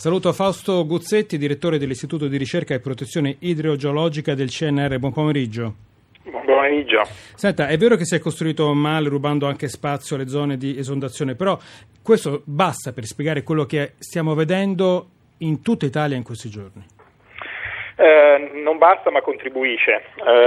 Saluto Fausto Guzzetti, direttore dell'Istituto di Ricerca e Protezione Idrogeologica del CNR. Buon pomeriggio. Buon pomeriggio. Senta, è vero che si è costruito male, rubando anche spazio alle zone di esondazione, però questo basta per spiegare quello che stiamo vedendo in tutta Italia in questi giorni? Non basta, ma contribuisce.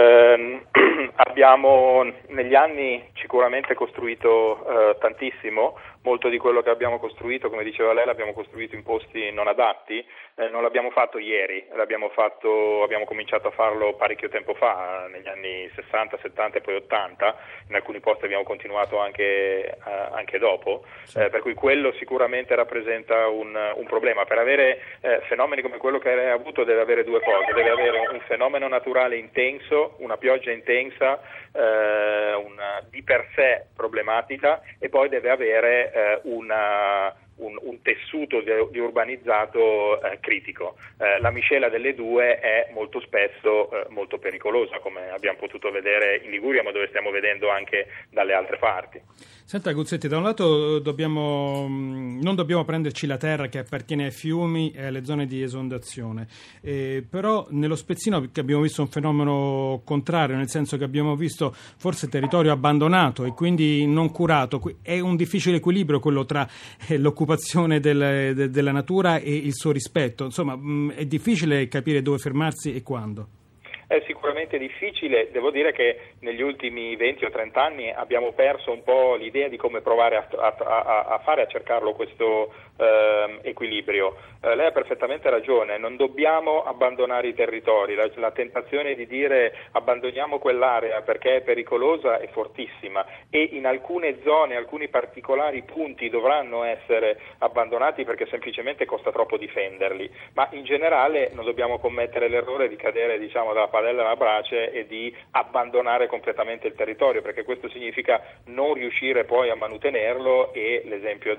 Abbiamo negli anni sicuramente costruito tantissimo. Molto di quello che abbiamo costruito, come diceva lei, l'abbiamo costruito in posti non adatti. Non l'abbiamo fatto ieri, abbiamo cominciato a farlo parecchio tempo fa, negli anni 60, 70 e poi 80. In alcuni posti abbiamo continuato anche dopo, sì. Per cui quello sicuramente rappresenta un problema. Per avere fenomeni come quello che lei ha avuto deve avere due cose: deve avere un fenomeno naturale intenso, una pioggia intensa, di per sé problematica, e poi deve avere un tessuto di urbanizzato critico. La miscela delle due è molto spesso molto pericolosa, come abbiamo potuto vedere in Liguria, ma dove stiamo vedendo anche dalle altre parti. Senta Guzzetti, da un lato non dobbiamo prenderci la terra che appartiene ai fiumi e alle zone di esondazione, però nello spezzino abbiamo visto un fenomeno contrario, nel senso che abbiamo visto forse territorio abbandonato e quindi non curato. È un difficile equilibrio quello tra l'occupazione della natura e il suo rispetto. Insomma, è difficile capire dove fermarsi e quando. È sicuramente difficile. Devo dire che negli ultimi 20 o 30 anni abbiamo perso un po' l'idea di come provare a cercarlo questo equilibrio. Lei ha perfettamente ragione, non dobbiamo abbandonare i territori. La tentazione di dire abbandoniamo quell'area perché è pericolosa è fortissima, e in alcune zone, alcuni particolari punti dovranno essere abbandonati perché semplicemente costa troppo difenderli, ma in generale non dobbiamo commettere l'errore di cadere dalla padella alla brace e di abbandonare completamente il territorio, perché questo significa non riuscire poi a manutenerlo, e l'esempio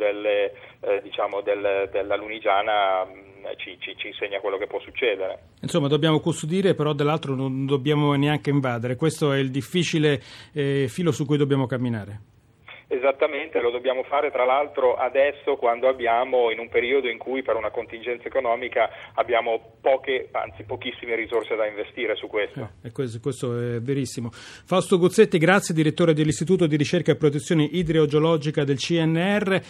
della Lunigiana ci insegna quello che può succedere. Insomma, dobbiamo custodire, però dall'altro non dobbiamo neanche invadere. Questo è il difficile filo su cui dobbiamo camminare. Esattamente, lo dobbiamo fare tra l'altro adesso, quando abbiamo, in un periodo in cui per una contingenza economica abbiamo pochissime risorse da investire su questo. Questo è verissimo. Fausto Guzzetti, grazie, direttore dell'Istituto di Ricerca e Protezione Idrogeologica del CNR.